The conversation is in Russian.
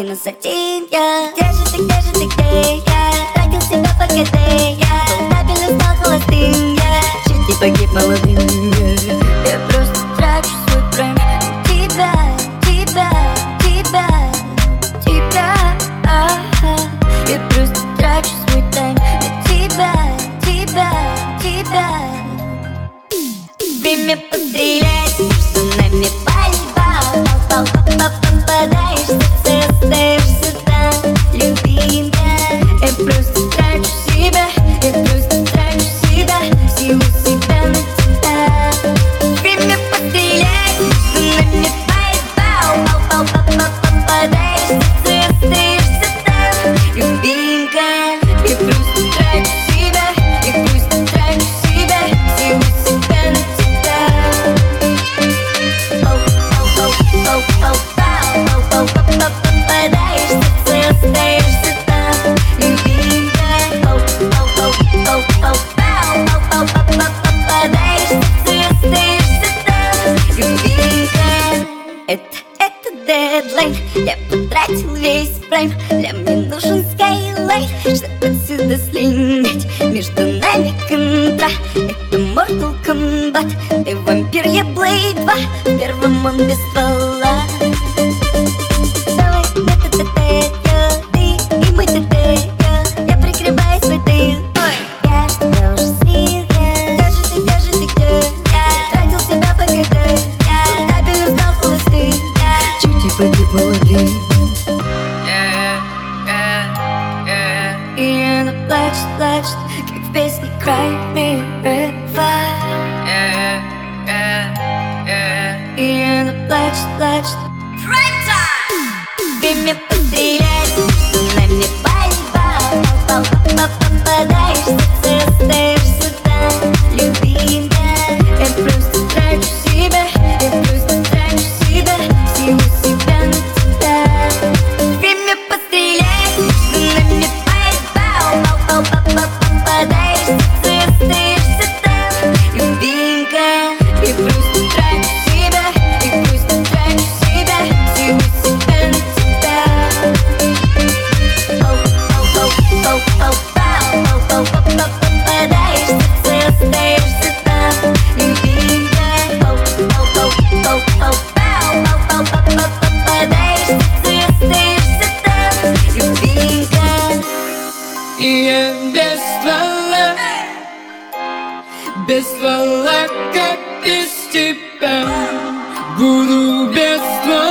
минус один я. Где же ты, где же ты, где я? Тратил себя по КД я. Был стабильно, стал холостым я. Чуть не погиб молодым я. Я просто трачу свой прайм на тебя, тебя, тебя, тебя. Я просто трачу свой тайм на тебя, тебя, тебя. Время пострелять, между нами пальба. Попадаешь в сердце, остаешься там, любимая. Я просто трачу себя, я просто трачу себя, всего себя на тебя. Время пострелять, между нами пальба. Попадаешь в сердце, остаешься там, любимая. Я просто трачу себя, я просто трачу себя, всего себя на тебя. Попадаешь в сердце, остаешься там, любимая. Попадаешь в сердце, остаешься там, любимая. Это дедлайн, я потратил весь прайм. Для мне нужен скайлайн, чтобы отсюда слинять. Между нами контра, это Mortal Kombat. Ты вампир, я Блейд 2, в первом он без ствола. Давай, ты и мой ТТ, я прикрываюсь в этой. Я ж тебя уже слил, где же ты, где? Я тратил себя по КД, я стабильно стал холостым, чуть не погиб молодым. И она плачет, плачет, как в песне Cry Me a River. И она плачет, плачет. Время пострелять, между нами пальба. Попадаешь в сердце, остаешься там, любимая. Я просто трачу себя, я просто трачу себя, всего себя на тебя. Время пострелять, между нами пальба. Попадаешь в сердце, остаешься там, любимая. Я просто трачу себя, я просто трачу себя, всего себя на тебя. Попадаешь в сердце, остаешься там, любимая. Попадаешь в сердце, остаешься там, любимая. И я без ствола, как без тебя, буду без ствола.